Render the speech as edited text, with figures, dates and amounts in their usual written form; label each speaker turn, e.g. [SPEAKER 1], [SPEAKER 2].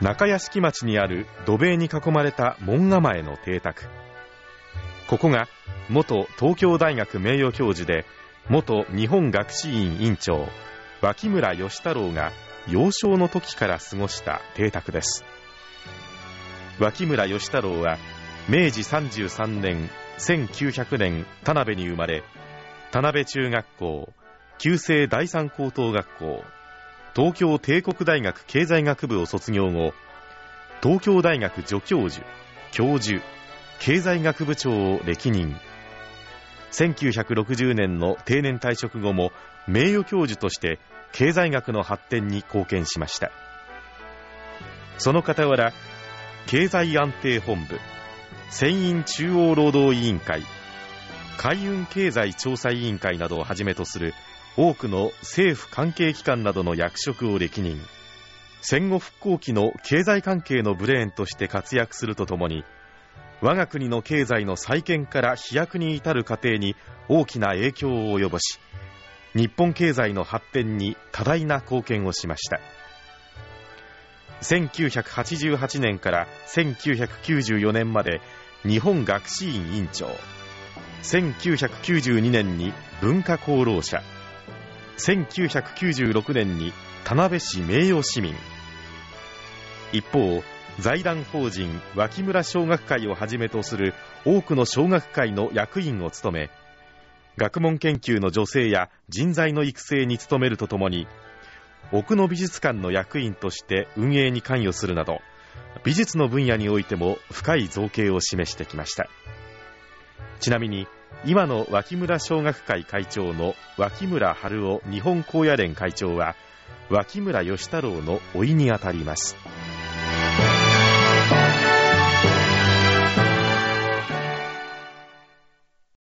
[SPEAKER 1] 中屋敷町にある土塀に囲まれた門構えの邸宅。ここが元東京大学名誉教授で元日本学士院院長脇村義太郎が幼少の時から過ごした邸宅です。脇村義太郎は明治33年1900年田辺に生まれ、田辺中学校、旧制第三高等学校、東京帝国大学経済学部を卒業後、東京大学助教授、教授、経済学部長を歴任。1960年の定年退職後も名誉教授として経済学の発展に貢献しました。その傍ら、経済安定本部、船員中央労働委員会、海運経済調査委員会などをはじめとする多くの政府関係機関などの役職を歴任。戦後復興期の経済関係のブレーンとして活躍するとともに、我が国の経済の再建から飛躍に至る過程に大きな影響を及ぼし、日本経済の発展に多大な貢献をしました。1988年から1994年まで日本学士院院長、1992年に文化功労者、1996年に田辺市名誉市民。一方、財団法人脇村小学会をはじめとする多くの小学会の役員を務め、学問研究の助成や人材の育成に努めるとともに、奥野美術館の役員として運営に関与するなど、美術の分野においても深い造詣を示してきました。ちなみに、今の脇村小学会会長の脇村春夫日本高野連会長は、脇村義太郎の甥にあたります。